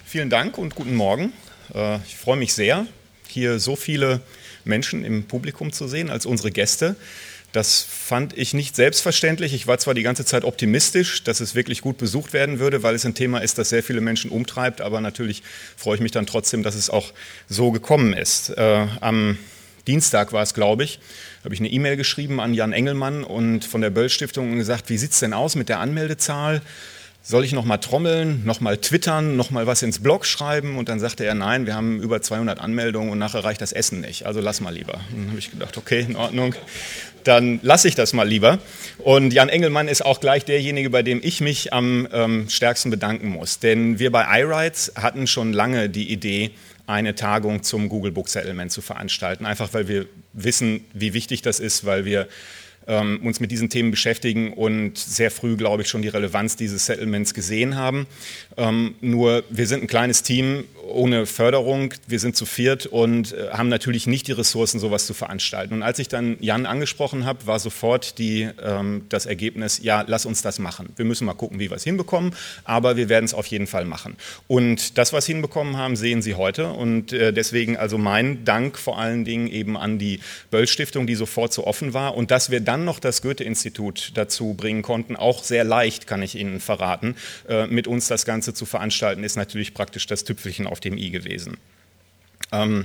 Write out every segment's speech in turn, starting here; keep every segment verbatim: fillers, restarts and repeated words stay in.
Vielen Dank und guten Morgen. Ich freue mich sehr, hier so viele Menschen im Publikum zu sehen als unsere Gäste. Das fand ich nicht selbstverständlich. Ich war zwar die ganze Zeit optimistisch, dass es wirklich gut besucht werden würde, weil es ein Thema ist, das sehr viele Menschen umtreibt, aber natürlich freue ich mich dann trotzdem, dass es auch so gekommen ist. Äh, am Dienstag war es, glaube ich, habe ich eine E-Mail geschrieben an Jan Engelmann und von der Böll-Stiftung und gesagt, wie sieht es denn aus mit der Anmeldezahl? Soll ich nochmal trommeln, nochmal twittern, nochmal was ins Blog schreiben? Und dann sagte er, nein, wir haben über zweihundert Anmeldungen und nachher reicht das Essen nicht, also lass mal lieber. Und dann habe ich gedacht, okay, in Ordnung, dann lasse ich das mal lieber. Und Jan Engelmann ist auch gleich derjenige, bei dem ich mich am ähm, stärksten bedanken muss. Denn wir bei iWrites hatten schon lange die Idee, eine Tagung zum Google Book Settlement zu veranstalten. Einfach weil wir wissen, wie wichtig das ist, weil wir ähm, uns mit diesen Themen beschäftigen und sehr früh, glaube ich, schon die Relevanz dieses Settlements gesehen haben. Ähm, nur wir sind ein kleines Team ohne Förderung, wir sind zu viert und äh, haben natürlich nicht die Ressourcen, sowas zu veranstalten. Und als ich dann Jan angesprochen habe, war sofort die, ähm, das Ergebnis, ja, lass uns das machen. Wir müssen mal gucken, wie wir es hinbekommen, aber wir werden es auf jeden Fall machen. Und das, was wir hinbekommen haben, sehen Sie heute. Und äh, deswegen also mein Dank vor allen Dingen eben an die Böll-Stiftung, die sofort so offen war. Und dass wir dann noch das Goethe-Institut dazu bringen konnten, auch sehr leicht, kann ich Ihnen verraten, äh, mit uns das Ganze zu veranstalten, ist natürlich praktisch das Tüpfelchen auf dem i gewesen. Ähm,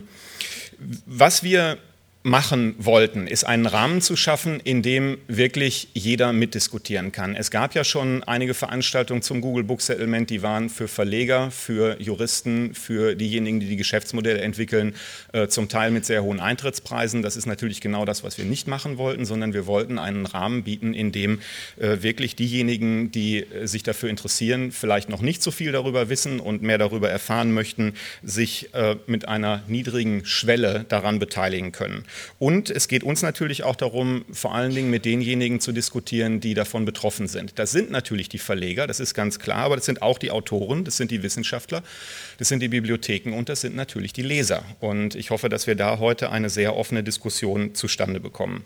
was wir machen wollten, ist einen Rahmen zu schaffen, in dem wirklich jeder mitdiskutieren kann. Es gab ja schon einige Veranstaltungen zum Google Book Settlement, die waren für Verleger, für Juristen, für diejenigen, die die Geschäftsmodelle entwickeln, äh, zum Teil mit sehr hohen Eintrittspreisen. Das ist natürlich genau das, was wir nicht machen wollten, sondern wir wollten einen Rahmen bieten, in dem äh, wirklich diejenigen, die äh, sich dafür interessieren, vielleicht noch nicht so viel darüber wissen und mehr darüber erfahren möchten, sich äh, mit einer niedrigen Schwelle daran beteiligen können. Und es geht uns natürlich auch darum, vor allen Dingen mit denjenigen zu diskutieren, die davon betroffen sind. Das sind natürlich die Verleger, das ist ganz klar, aber das sind auch die Autoren, das sind die Wissenschaftler, das sind die Bibliotheken und das sind natürlich die Leser. Und ich hoffe, dass wir da heute eine sehr offene Diskussion zustande bekommen.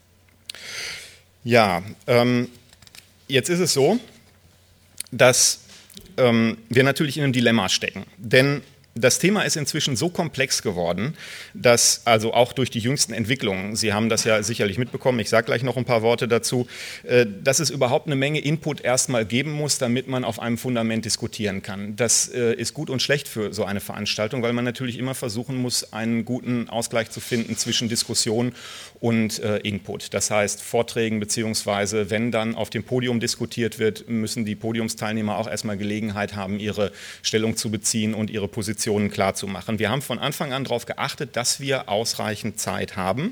Ja, ähm, jetzt ist es so, dass ähm, wir natürlich in einem Dilemma stecken, denn das Thema ist inzwischen so komplex geworden, dass also auch durch die jüngsten Entwicklungen, Sie haben das ja sicherlich mitbekommen, ich sage gleich noch ein paar Worte dazu, dass es überhaupt eine Menge Input erstmal geben muss, damit man auf einem Fundament diskutieren kann. Das ist gut und schlecht für so eine Veranstaltung, weil man natürlich immer versuchen muss, einen guten Ausgleich zu finden zwischen Diskussion und Input. Das heißt, Vorträgen beziehungsweise wenn dann auf dem Podium diskutiert wird, müssen die Podiumsteilnehmer auch erstmal Gelegenheit haben, ihre Stellung zu beziehen und ihre Position klar zu machen. Wir haben von Anfang an darauf geachtet, dass wir ausreichend Zeit haben.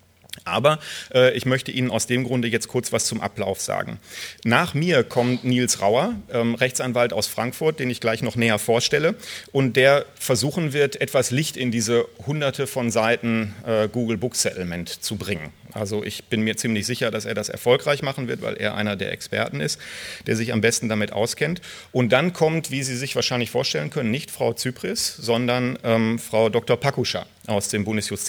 Aber äh, ich möchte Ihnen aus dem Grunde jetzt kurz was zum Ablauf sagen. Nach mir kommt Nils Rauer, ähm, Rechtsanwalt aus Frankfurt, den ich gleich noch näher vorstelle und der versuchen wird, etwas Licht in diese hunderte von Seiten äh, Google Book Settlement zu bringen. Also ich bin mir ziemlich sicher, dass er das erfolgreich machen wird, weil er einer der Experten ist, der sich am besten damit auskennt. Und dann kommt, wie Sie sich wahrscheinlich vorstellen können, nicht Frau Zypris, sondern ähm, Frau Doktor Pakuscha aus dem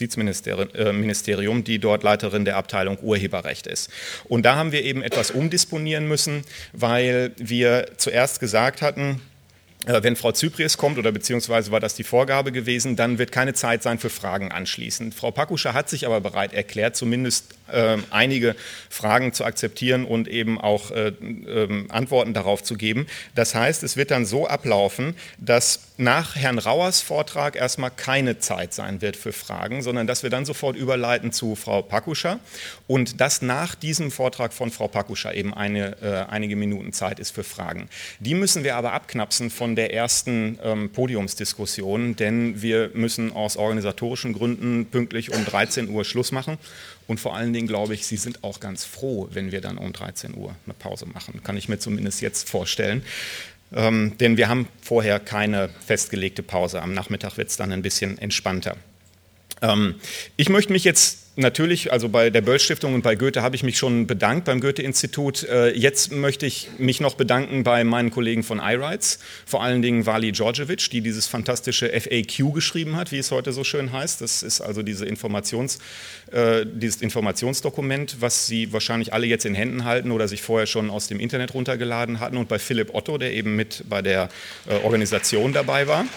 Bundesjustizministerium, die dort Leiterin der Abteilung Urheberrecht ist. Und da haben wir eben etwas umdisponieren müssen, weil wir zuerst gesagt hatten, wenn Frau Zypris kommt, oder beziehungsweise war das die Vorgabe gewesen, dann wird keine Zeit sein für Fragen anschließend. Frau Pakuscha hat sich aber bereit erklärt, zumindest äh, einige Fragen zu akzeptieren und eben auch äh, äh, Antworten darauf zu geben. Das heißt, es wird dann so ablaufen, dass nach Herrn Rauers Vortrag erstmal keine Zeit sein wird für Fragen, sondern dass wir dann sofort überleiten zu Frau Pakuscha und dass nach diesem Vortrag von Frau Pakuscha eben eine, äh, einige Minuten Zeit ist für Fragen. Die müssen wir aber abknapsen von der ersten ähm, Podiumsdiskussion, denn wir müssen aus organisatorischen Gründen pünktlich um dreizehn Uhr Schluss machen und vor allen Dingen glaube ich, Sie sind auch ganz froh, wenn wir dann um dreizehn Uhr eine Pause machen, kann ich mir zumindest jetzt vorstellen, ähm, denn wir haben vorher keine festgelegte Pause, am Nachmittag wird es dann ein bisschen entspannter. Ähm, ich möchte mich jetzt natürlich, also bei der Böll-Stiftung und bei Goethe habe ich mich schon bedankt, beim Goethe-Institut. Jetzt möchte ich mich noch bedanken bei meinen Kollegen von iRights, vor allen Dingen Vali Djordjevic, die dieses fantastische F A Q geschrieben hat, wie es heute so schön heißt. Das ist also diese Informations, äh, dieses Informationsdokument, was Sie wahrscheinlich alle jetzt in Händen halten oder sich vorher schon aus dem Internet runtergeladen hatten. Und bei Philipp Otto, der eben mit bei der äh, Organisation dabei war.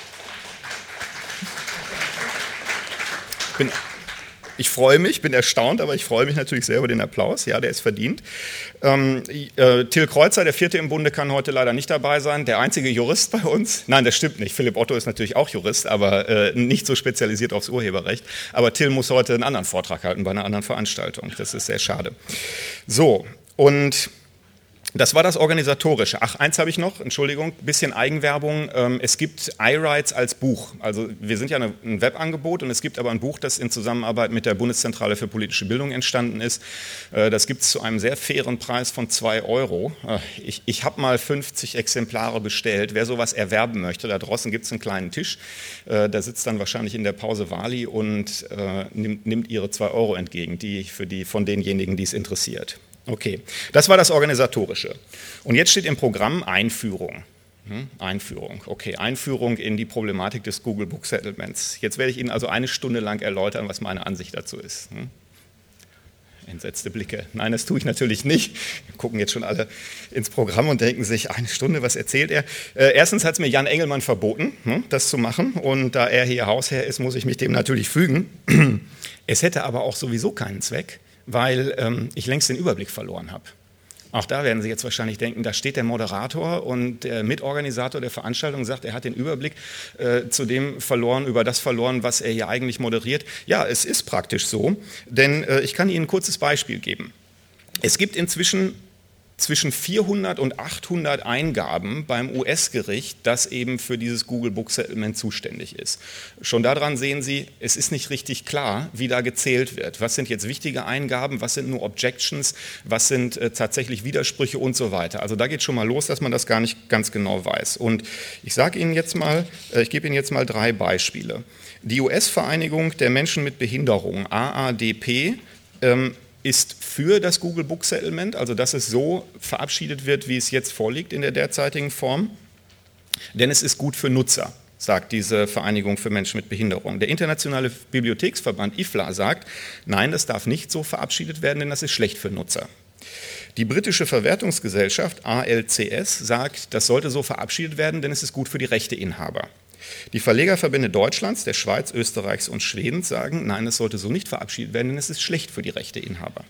Bin Ich freue mich, bin erstaunt, aber ich freue mich natürlich sehr über den Applaus. Ja, der ist verdient. Ähm, äh, Till Kreuzer, der Vierte im Bunde, kann heute leider nicht dabei sein. Der einzige Jurist bei uns. Nein, das stimmt nicht. Philipp Otto ist natürlich auch Jurist, aber äh, nicht so spezialisiert aufs Urheberrecht. Aber Till muss heute einen anderen Vortrag halten bei einer anderen Veranstaltung. Das ist sehr schade. So, und das war das Organisatorische. Ach, eins habe ich noch, Entschuldigung, bisschen Eigenwerbung. Es gibt iRights als Buch. Also wir sind ja ein Webangebot und es gibt aber ein Buch, das in Zusammenarbeit mit der Bundeszentrale für politische Bildung entstanden ist. Das gibt es zu einem sehr fairen Preis von zwei Euro. Ich, ich habe mal fünfzig Exemplare bestellt. Wer sowas erwerben möchte, da draußen gibt es einen kleinen Tisch. Da sitzt dann wahrscheinlich in der Pause Vali und nimmt, nimmt ihre zwei Euro entgegen, die für die von denjenigen, die es interessiert. Okay, das war das Organisatorische. Und jetzt steht im Programm Einführung. Hm? Einführung, okay, Einführung in die Problematik des Google Book Settlements. Jetzt werde ich Ihnen also eine Stunde lang erläutern, was meine Ansicht dazu ist. Hm? Entsetzte Blicke. Nein, das tue ich natürlich nicht. Wir gucken jetzt schon alle ins Programm und denken sich, eine Stunde, was erzählt er? Äh, erstens hat es mir Jan Engelmann verboten, hm, das zu machen. Und da er hier Hausherr ist, muss ich mich dem natürlich fügen. Es hätte aber auch sowieso keinen Zweck, weil ähm, ich längst den Überblick verloren habe. Auch da werden Sie jetzt wahrscheinlich denken, da steht der Moderator und der Mitorganisator der Veranstaltung sagt, er hat den Überblick äh, zu dem verloren, über das verloren, was er hier eigentlich moderiert. Ja, es ist praktisch so, denn äh, ich kann Ihnen ein kurzes Beispiel geben. Es gibt inzwischen zwischen vierhundert und achthundert Eingaben beim U S-Gericht, das eben für dieses Google Book Settlement zuständig ist. Schon daran sehen Sie, es ist nicht richtig klar, wie da gezählt wird. Was sind jetzt wichtige Eingaben, was sind nur Objections, was sind äh, tatsächlich Widersprüche und so weiter. Also da geht schon mal los, dass man das gar nicht ganz genau weiß. Und ich sage Ihnen jetzt mal, äh, ich gebe Ihnen jetzt mal drei Beispiele. Die U S-Vereinigung der Menschen mit Behinderung, A A D P, ähm, ist für das Google Book Settlement, also dass es so verabschiedet wird, wie es jetzt vorliegt in der derzeitigen Form, denn es ist gut für Nutzer, sagt diese Vereinigung für Menschen mit Behinderung. Der Internationale Bibliotheksverband I F L A sagt, nein, das darf nicht so verabschiedet werden, denn das ist schlecht für Nutzer. Die britische Verwertungsgesellschaft A L C S sagt, das sollte so verabschiedet werden, denn es ist gut für die Rechteinhaber. Die Verlegerverbände Deutschlands, der Schweiz, Österreichs und Schwedens sagen, nein, es sollte so nicht verabschiedet werden, denn es ist schlecht für die Rechteinhaber.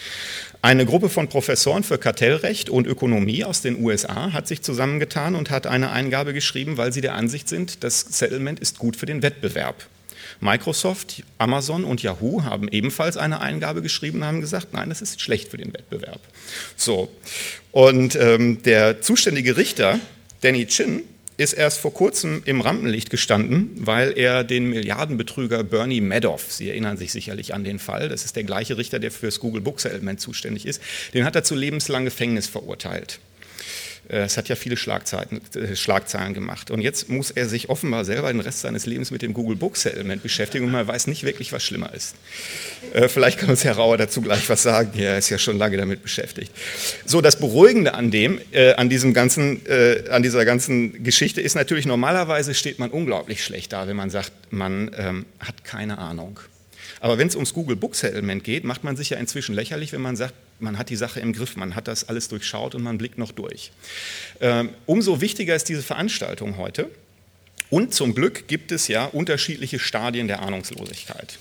Eine Gruppe von Professoren für Kartellrecht und Ökonomie aus den U S A hat sich zusammengetan und hat eine Eingabe geschrieben, weil sie der Ansicht sind, das Settlement ist gut für den Wettbewerb. Microsoft, Amazon und Yahoo haben ebenfalls eine Eingabe geschrieben und haben gesagt, nein, das ist schlecht für den Wettbewerb. So, und ähm, der zuständige Richter, Danny Chin, ist erst vor kurzem im Rampenlicht gestanden, weil er den Milliardenbetrüger Bernie Madoff, Sie erinnern sich sicherlich an den Fall, das ist der gleiche Richter, der für das Google Book Settlement zuständig ist, den hat er zu lebenslang Gefängnis verurteilt. Es hat ja viele Schlagzeilen, äh, Schlagzeilen gemacht. Und jetzt muss er sich offenbar selber den Rest seines Lebens mit dem Google Book Settlement beschäftigen und man weiß nicht wirklich, was schlimmer ist. Äh, vielleicht kann uns Herr Rauer dazu gleich was sagen. Er ist ja schon lange damit beschäftigt. So, das Beruhigende an dem, äh, an diesem ganzen, äh, an dieser ganzen Geschichte ist natürlich, normalerweise steht man unglaublich schlecht da, wenn man sagt, man ähm, hat keine Ahnung. Aber wenn es ums Google Book Settlement geht, macht man sich ja inzwischen lächerlich, wenn man sagt, man hat die Sache im Griff, man hat das alles durchschaut und man blickt noch durch. Ähm, umso wichtiger ist diese Veranstaltung heute. Und zum Glück gibt es ja unterschiedliche Stadien der Ahnungslosigkeit.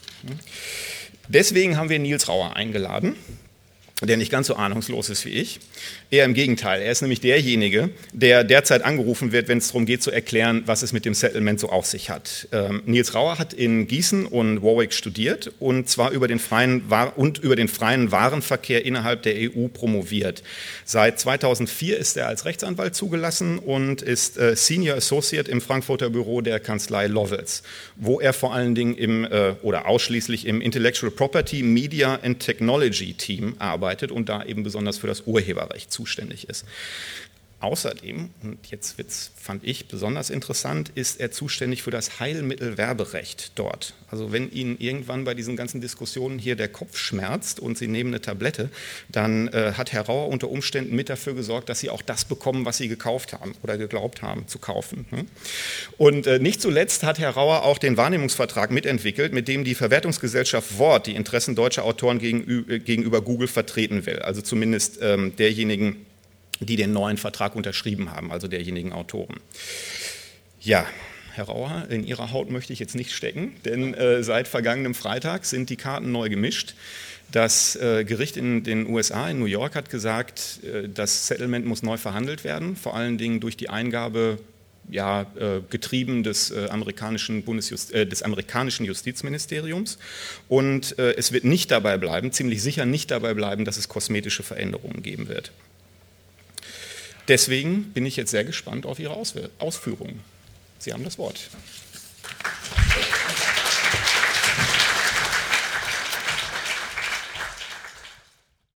Deswegen haben wir Nils Rauer eingeladen, der nicht ganz so ahnungslos ist wie ich. Eher im Gegenteil, er ist nämlich derjenige, der derzeit angerufen wird, wenn es darum geht zu erklären, was es mit dem Settlement so auf sich hat. Ähm, Nils Rauer hat in Gießen und Warwick studiert und zwar über den freien War- und über den freien Warenverkehr innerhalb der E U promoviert. Seit zweitausendvier ist er als Rechtsanwalt zugelassen und ist äh, Senior Associate im Frankfurter Büro der Kanzlei Lovells, wo er vor allen Dingen im äh, oder ausschließlich im Intellectual Property, Media and Technology Team arbeitet und da eben besonders für das Urheberrecht zuständig ist. außerdem, und jetzt wird's, fand ich besonders interessant, ist er zuständig für das Heilmittelwerberecht dort. Also wenn Ihnen irgendwann bei diesen ganzen Diskussionen hier der Kopf schmerzt und Sie nehmen eine Tablette, dann äh, hat Herr Rauer unter Umständen mit dafür gesorgt, dass Sie auch das bekommen, was Sie gekauft haben oder geglaubt haben zu kaufen. Hm? Und äh, nicht zuletzt hat Herr Rauer auch den Wahrnehmungsvertrag mitentwickelt, mit dem die Verwertungsgesellschaft Wort die Interessen deutscher Autoren gegenüber, gegenüber Google vertreten will. Also zumindest ähm, derjenigen, die den neuen Vertrag unterschrieben haben, also derjenigen Autoren. Ja, Herr Rauer, in Ihrer Haut möchte ich jetzt nicht stecken, denn äh, seit vergangenem Freitag sind die Karten neu gemischt. Das äh, Gericht in den U S A, in New York, hat gesagt, äh, das Settlement muss neu verhandelt werden, vor allen Dingen durch die Eingabe, ja, äh, getrieben des, äh, amerikanischen Bundesjust- äh, des amerikanischen Justizministeriums. Und äh, es wird nicht dabei bleiben, ziemlich sicher nicht dabei bleiben, dass es kosmetische Veränderungen geben wird. Deswegen bin ich jetzt sehr gespannt auf Ihre Ausführungen. Sie haben das Wort.